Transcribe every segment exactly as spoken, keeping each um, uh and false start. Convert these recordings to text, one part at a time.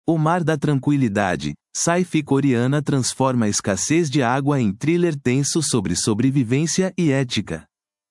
O Mar da Tranquilidade, sci-fi coreana transforma a escassez de água em thriller tenso sobre sobrevivência e ética.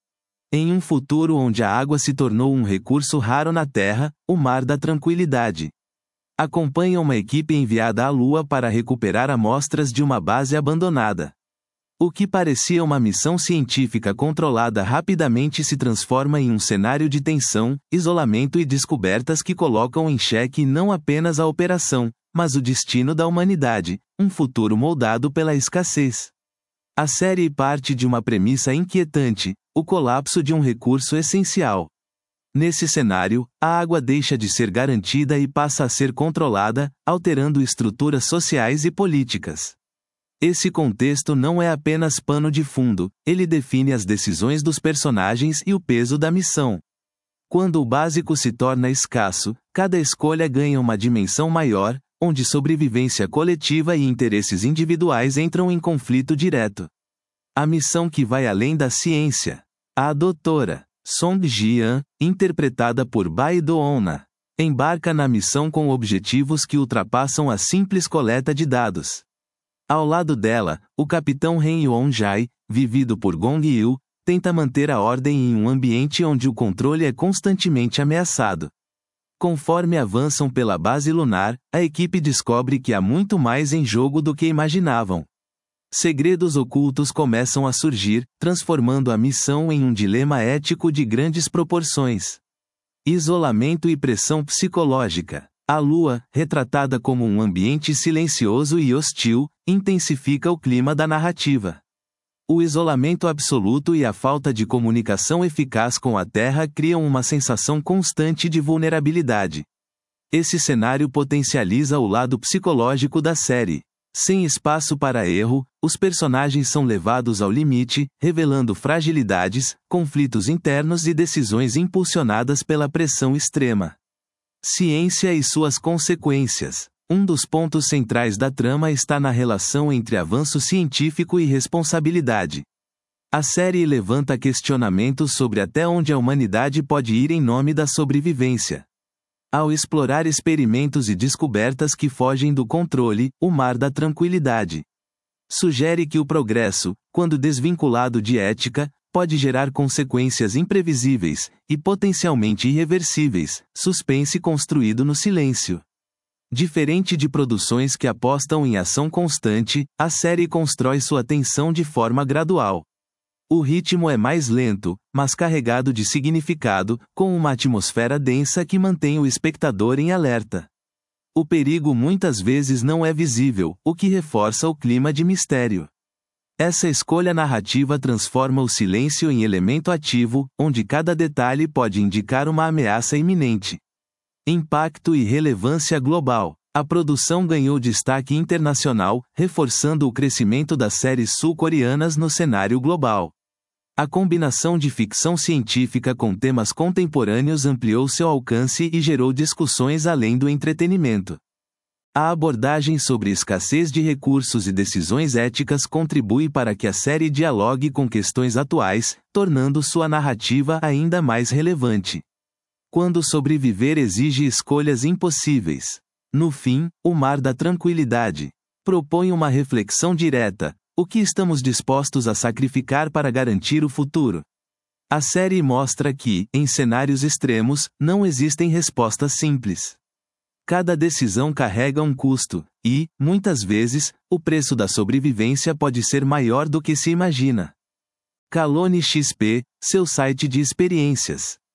Em um futuro onde a água se tornou um recurso raro na Terra, o Mar da Tranquilidade acompanha uma equipe enviada à Lua para recuperar amostras de uma base abandonada. O que parecia uma missão científica controlada rapidamente se transforma em um cenário de tensão, isolamento e descobertas que colocam em xeque não apenas a operação, mas o destino da humanidade, um futuro moldado pela escassez. A série parte de uma premissa inquietante: o colapso de um recurso essencial. Nesse cenário, a água deixa de ser garantida e passa a ser controlada, alterando estruturas sociais e políticas. Esse contexto não é apenas pano de fundo, ele define as decisões dos personagens e o peso da missão. Quando o básico se torna escasso, cada escolha ganha uma dimensão maior, onde sobrevivência coletiva e interesses individuais entram em conflito direto. A missão que vai além da ciência. A doutora Song Ji-an, interpretada por Bae Do-na, embarca na missão com objetivos que ultrapassam a simples coleta de dados. Ao lado dela, o capitão Ren Yeon-jae, vivido por Gong Il, tenta manter a ordem em um ambiente onde o controle é constantemente ameaçado. Conforme avançam pela base lunar, a equipe descobre que há muito mais em jogo do que imaginavam. Segredos ocultos começam a surgir, transformando a missão em um dilema ético de grandes proporções. Isolamento e pressão psicológica. A Lua, retratada como um ambiente silencioso e hostil, intensifica o clima da narrativa. O isolamento absoluto e a falta de comunicação eficaz com a Terra criam uma sensação constante de vulnerabilidade. Esse cenário potencializa o lado psicológico da série. Sem espaço para erro, os personagens são levados ao limite, revelando fragilidades, conflitos internos e decisões impulsionadas pela pressão extrema. Ciência e suas consequências. Um dos pontos centrais da trama está na relação entre avanço científico e responsabilidade. A série levanta questionamentos sobre até onde a humanidade pode ir em nome da sobrevivência. Ao explorar experimentos e descobertas que fogem do controle, o Mar da Tranquilidade sugere que o progresso, quando desvinculado de ética, pode gerar consequências imprevisíveis, e potencialmente irreversíveis, suspense construído no silêncio. Diferente de produções que apostam em ação constante, a série constrói sua tensão de forma gradual. O ritmo é mais lento, mas carregado de significado, com uma atmosfera densa que mantém o espectador em alerta. O perigo muitas vezes não é visível, o que reforça o clima de mistério. Essa escolha narrativa transforma o silêncio em elemento ativo, onde cada detalhe pode indicar uma ameaça iminente. Impacto e relevância global. A produção ganhou destaque internacional, reforçando o crescimento das séries sul-coreanas no cenário global. A combinação de ficção científica com temas contemporâneos ampliou seu alcance e gerou discussões além do entretenimento. A abordagem sobre escassez de recursos e decisões éticas contribui para que a série dialogue com questões atuais, tornando sua narrativa ainda mais relevante. Quando sobreviver exige escolhas impossíveis. No fim, o Mar da Tranquilidade propõe uma reflexão direta: o que estamos dispostos a sacrificar para garantir o futuro? A série mostra que, em cenários extremos, não existem respostas simples. Cada decisão carrega um custo, e, muitas vezes, o preço da sobrevivência pode ser maior do que se imagina. Kalone X P, seu site de experiências.